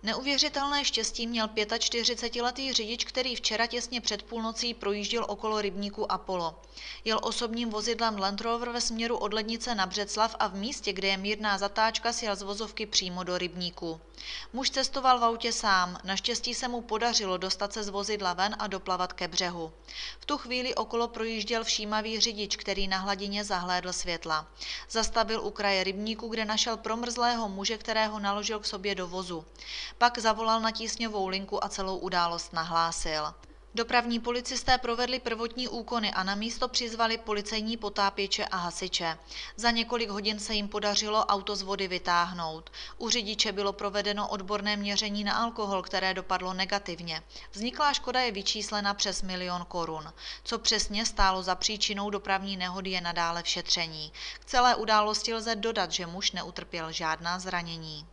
Neuvěřitelné štěstí měl 45letý řidič, který včera těsně před půlnocí projížděl okolo rybníku Apollo. Jel osobním vozidlem Land Rover ve směru od Lednice na Břeclav a v místě, kde je mírná zatáčka, sjel z vozovky přímo do rybníku. Muž cestoval v autě sám, naštěstí se mu podařilo dostat se z vozidla ven a doplavat ke břehu. V tu chvíli okolo projížděl všímavý řidič, který na hladině zahlédl světla. Zastavil u kraje rybníku, kde našel promrzlého muže, kterého naložil k sobě do vozu. Pak zavolal na tísňovou linku a celou událost nahlásil. Dopravní policisté provedli prvotní úkony a na místo přizvali policejní potápěče a hasiče. Za několik hodin se jim podařilo auto z vody vytáhnout. U řidiče bylo provedeno odborné měření na alkohol, které dopadlo negativně. Vzniklá škoda je vyčíslena přes 1 000 000 korun. Co přesně stálo za příčinou dopravní nehody, je nadále v šetření. K celé události lze dodat, že muž neutrpěl žádná zranění.